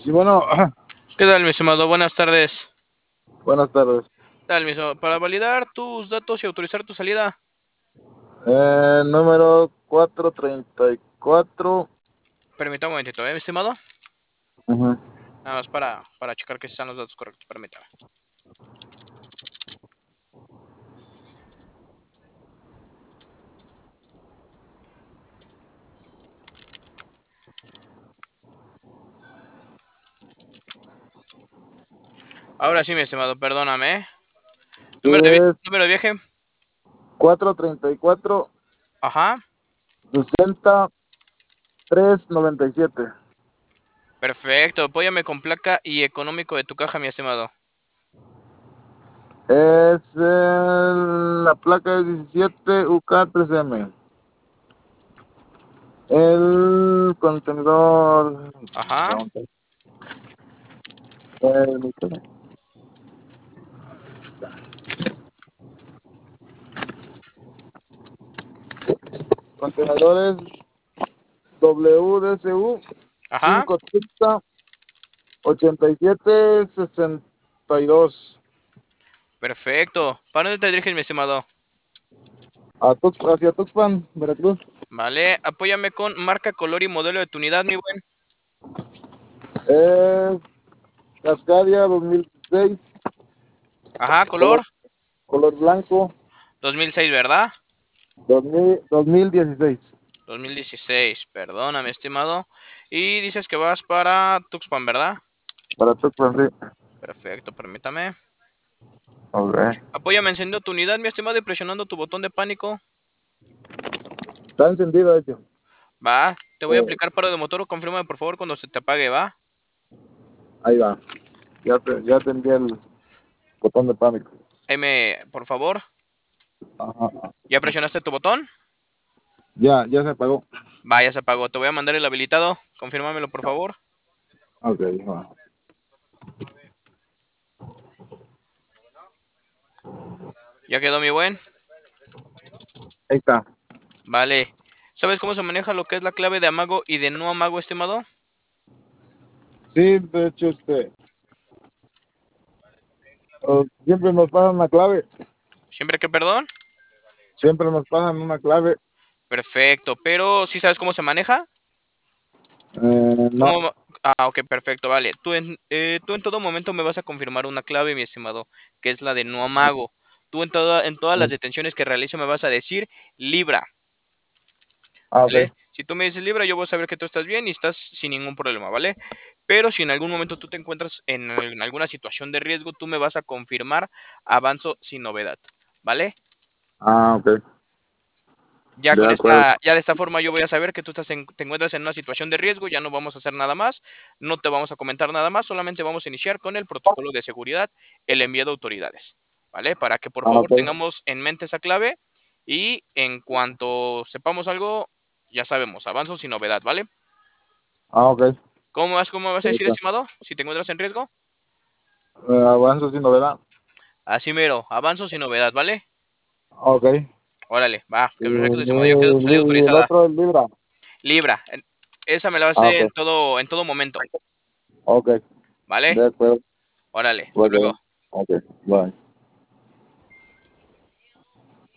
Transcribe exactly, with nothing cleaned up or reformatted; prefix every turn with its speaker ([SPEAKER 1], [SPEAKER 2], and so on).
[SPEAKER 1] Sí, bueno,
[SPEAKER 2] ¿Qué tal, mi estimado? Buenas tardes.
[SPEAKER 1] buenas tardes.
[SPEAKER 2] ¿Qué tal, mi estimado? Para validar tus datos y autorizar tu salida,
[SPEAKER 1] Eh, número cuatrocientos treinta y cuatro.
[SPEAKER 2] permítame un momentito, ¿eh, mi estimado?
[SPEAKER 1] Ujú.
[SPEAKER 2] Nada más para, para checar que están los datos correctos, permítame. Ahora sí, mi estimado, perdóname, ¿eh?
[SPEAKER 1] Sí,
[SPEAKER 2] ¿Número de, vi-
[SPEAKER 1] es
[SPEAKER 2] número de viaje?
[SPEAKER 1] cuatrocientos treinta y cuatro,
[SPEAKER 2] Ajá,
[SPEAKER 1] sesenta, tres noventa y siete.
[SPEAKER 2] perfecto. Apóyame con placa y económico de tu caja, mi estimado.
[SPEAKER 1] Es el- la placa es diecisiete U K tres M. El contenedor.
[SPEAKER 2] Ajá,
[SPEAKER 1] Permíteme. Contenedores W D S U
[SPEAKER 2] ajá,
[SPEAKER 1] cinco ochenta y siete sesenta y dos.
[SPEAKER 2] perfecto. ¿Para dónde te diriges, mi estimado?
[SPEAKER 1] A Tux- hacia Tuxpan, Veracruz.
[SPEAKER 2] Vale, apóyame con marca, color y modelo de tu unidad, mi buen.
[SPEAKER 1] Es Cascadia dos mil dieciséis,
[SPEAKER 2] Ajá,
[SPEAKER 1] color,
[SPEAKER 2] color
[SPEAKER 1] color blanco,
[SPEAKER 2] dos mil seis, ¿verdad?
[SPEAKER 1] dos mil, dos mil dieciséis.
[SPEAKER 2] dos mil dieciséis, perdona, mi estimado. Y dices que vas para Tuxpan, ¿verdad?
[SPEAKER 1] Para Tuxpan, sí.
[SPEAKER 2] Perfecto, permítame.
[SPEAKER 1] Ok.
[SPEAKER 2] Apóyame encendiendo tu unidad, mi estimado, y presionando tu botón de pánico.
[SPEAKER 1] Está encendido, de hecho.
[SPEAKER 2] Va, te voy a aplicar paro de motor. Confírmame, por favor, cuando se te apague, va.
[SPEAKER 1] Ahí va. Ya te, ya te envié el botón de pánico.
[SPEAKER 2] M, por favor.
[SPEAKER 1] Ajá.
[SPEAKER 2] ¿Ya presionaste tu botón?
[SPEAKER 1] Ya, ya se apagó.
[SPEAKER 2] Va, ya se apagó. Te voy a mandar el habilitado. Confírmamelo, por favor.
[SPEAKER 1] Ok, va.
[SPEAKER 2] Ya quedó, mi buen.
[SPEAKER 1] Ahí está.
[SPEAKER 2] Vale. ¿Sabes cómo se maneja lo que es la clave de amago y de no amago, estimado?
[SPEAKER 1] Sí, de hecho, este, oh, siempre nos pasan una clave.
[SPEAKER 2] ¿Siempre que perdón?
[SPEAKER 1] Siempre nos pasan una clave.
[SPEAKER 2] Perfecto. Pero, ¿sí sabes cómo se maneja?
[SPEAKER 1] Eh, no.
[SPEAKER 2] ¿Cómo? Ah, ok, perfecto, vale. Tú en, eh, tú en todo momento me vas a confirmar una clave, mi estimado, que es la de no amago. Tú en, toda, en todas las detenciones que realice me vas a decir Libra,
[SPEAKER 1] Ah, ok.
[SPEAKER 2] ¿vale? Si tú me dices Libra, yo voy a saber que tú estás bien y estás sin ningún problema, ¿vale? Pero si en algún momento tú te encuentras en, en alguna situación de riesgo, tú me vas a confirmar avanzo sin novedad, ¿vale?
[SPEAKER 1] Ah, ok.
[SPEAKER 2] Ya
[SPEAKER 1] De
[SPEAKER 2] con
[SPEAKER 1] acuerdo.
[SPEAKER 2] esta, ya de esta forma yo voy a saber que tú estás en- te encuentras en una situación de riesgo, ya no vamos a hacer nada más, no te vamos a comentar nada más, solamente vamos a iniciar con el protocolo de seguridad, el enviado a autoridades, ¿vale? Para que por
[SPEAKER 1] Ah,
[SPEAKER 2] favor
[SPEAKER 1] ok.
[SPEAKER 2] tengamos en mente esa clave y en cuanto sepamos algo, ya sabemos, avanzo sin novedad, ¿vale?
[SPEAKER 1] Ah, ok.
[SPEAKER 2] ¿Cómo vas, cómo vas a decir, estimado? Si te encuentras en riesgo,
[SPEAKER 1] Eh, avanzo sin novedad.
[SPEAKER 2] así mero, avanzo sin novedad, ¿vale?
[SPEAKER 1] Ok.
[SPEAKER 2] Órale, va,
[SPEAKER 1] Y,
[SPEAKER 2] que perfecto, estimado, yo quedo tu salida
[SPEAKER 1] y el
[SPEAKER 2] autorizada.
[SPEAKER 1] otro es Libra.
[SPEAKER 2] Libra, en- esa me la vas a
[SPEAKER 1] Ah,
[SPEAKER 2] hacer en
[SPEAKER 1] ok.
[SPEAKER 2] todo, en todo momento,
[SPEAKER 1] Ok.
[SPEAKER 2] ¿vale?
[SPEAKER 1] De acuerdo.
[SPEAKER 2] Órale, hasta
[SPEAKER 1] Ok.
[SPEAKER 2] luego.
[SPEAKER 1] Ok. Bye.